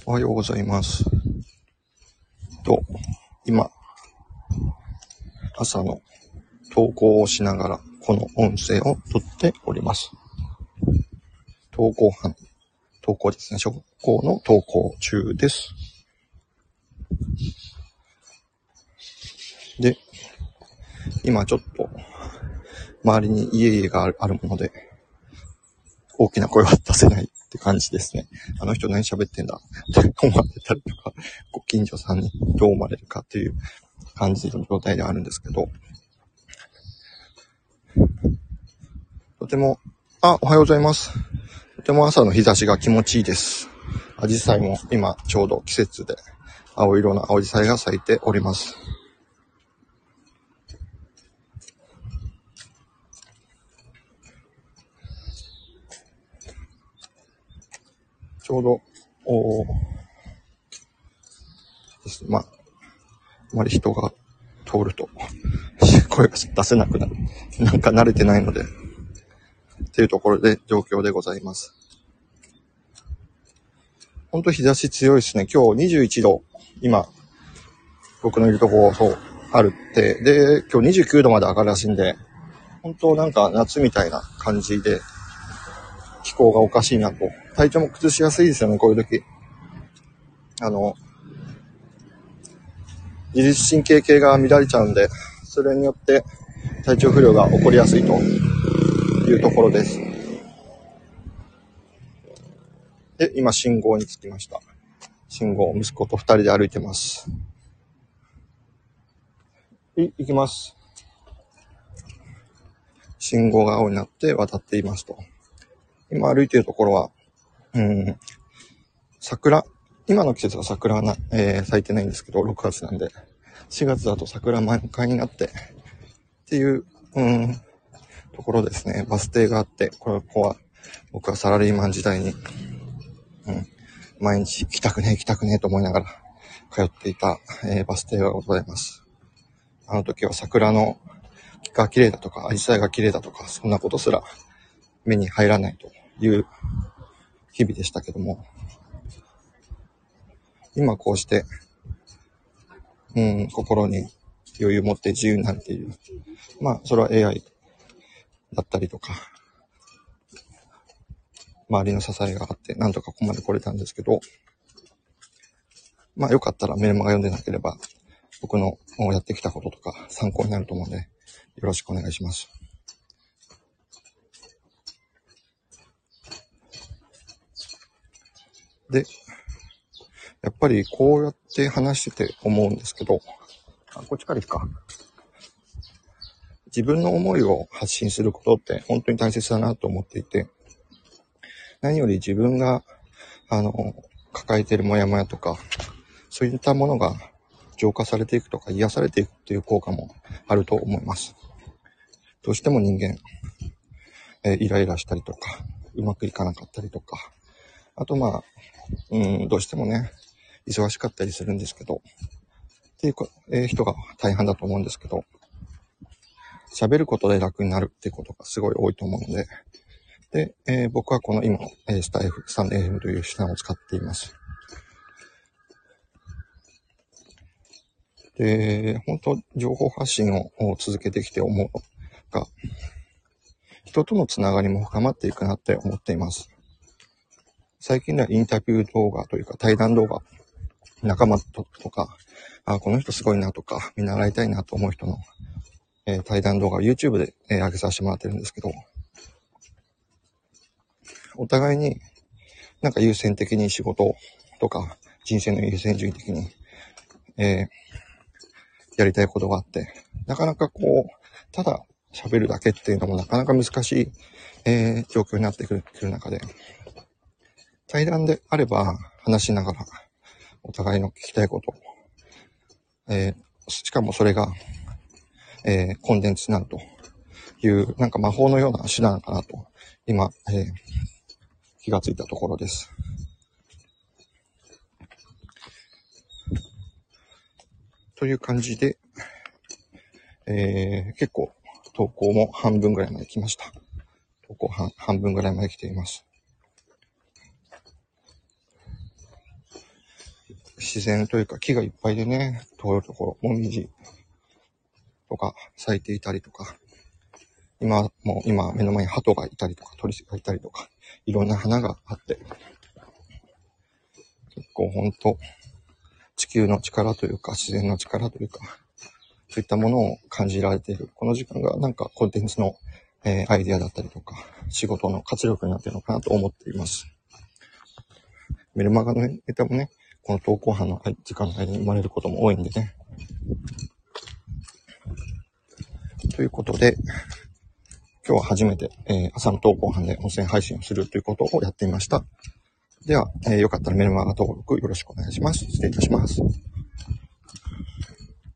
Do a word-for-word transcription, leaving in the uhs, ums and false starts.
おはようございます。と、今、朝の投稿をしながら、この音声を撮っております。投稿班、投稿ですね。小学校の投稿中です。で、今ちょっと、周りに家々があるもので、大きな声は出せないって感じですね。あの人何喋ってんだって思われたりとか、ご近所さんにどう思われるかっていう感じの状態であるんですけど、とても、あ、おはようございます。とても朝の日差しが気持ちいいです。アジサイも今ちょうど季節で、青色の青ジサイが咲いております。ちょうど、おですね。まあ、あまり人が通ると声が出せなくなる。なんか慣れてないので、っていうところで状況でございます。ほんと日差し強いですね。今日にじゅういちど、今、僕のいるとこ、そう、あるって。で、今日にじゅうきゅうどまで上がるらしいんで、本当なんか夏みたいな感じで、気候がおかしいなと。体調も崩しやすいですよね、こういう時。あの、自律神経系が乱れちゃうんで、それによって体調不良が起こりやすいというところです。で、今信号に着きました。信号、息子と二人で歩いてます。い、行きます。信号が青になって渡っていますと。今歩いているところは、うん、桜、今の季節は桜はな、えー、咲いてないんですけど、ろくがつなんで、しがつだと桜満開になって、っていう、うん、ところですね。バス停があって、これここは、僕はサラリーマン時代に、うん、毎日行きたくねえ行きたくねえと思いながら通っていた、えー、バス停がございます。あの時は桜のが綺麗だとか、アジサイが綺麗だとか、そんなことすら目に入らないという日々でしたけども、今こうして、うん、心に余裕を持って自由になるっていう、まあそれは エーアイ だったりとか、周りの支えがあってなんとかここまで来れたんですけど、まあよかったらメルマガ読んでなければ僕のやってきたこととか参考になると思うので、よろしくお願いします。で、やっぱりこうやって話してて思うんですけど、あ、こっちから行くか。自分の思いを発信することって本当に大切だなと思っていて、何より自分が、あの、抱えているモヤモヤとか、そういったものが浄化されていくとか癒されていくという効果もあると思います。どうしても人間、えー、イライラしたりとか、うまくいかなかったりとか、あとまあ、うん、どうしてもね、忙しかったりするんですけど、っていうか、えー、人が大半だと思うんですけど、喋ることで楽になるっていうことがすごい多いと思うので、で、えー、僕はこの今の、えー、スタイフ、スタンド エフエム という手段を使っています。で、本当情報発信を続けてきて思うのが、人とのつながりも深まっていくなって思っています。最近ではインタビュー動画というか対談動画、仲間とか、あ、この人すごいなとか、見習いたいなと思う人の、えー、対談動画を YouTube で、えー、上げさせてもらってるんですけど、お互いになんか優先的に仕事とか人生の優先順位的に、えー、やりたいことがあって、なかなかこう、ただ喋るだけっていうのもなかなか難しい、えー、状況になってくる、くる中で、対談であれば話しながらお互いの聞きたいこと、えー、しかもそれが、えー、コンテンツになるというなんか魔法のような手段かなと今、えー、気がついたところです。という感じで、えー、結構投稿も半分ぐらいまで来ました。投稿半半分ぐらいまで来ています。 自然というか木がいっぱいでね、通るところ、もみじとか咲いていたりとか、今、もう今目の前に鳩がいたりとか、鳥がいたりとか、いろんな花があって、結構ほんと、地球の力というか、自然の力というか、そういったものを感じられている。この時間がなんかコンテンツの、えー、アイデアだったりとか、仕事の活力になっているのかなと思っています。メルマガのネタもね、この投稿班の時間の間に生まれることも多いんでね。ということで、今日は初めて、えー、朝の投稿班で音声配信をするということをやってみました。では、えー、よかったらメルマガ登録よろしくお願いします。失礼いたします。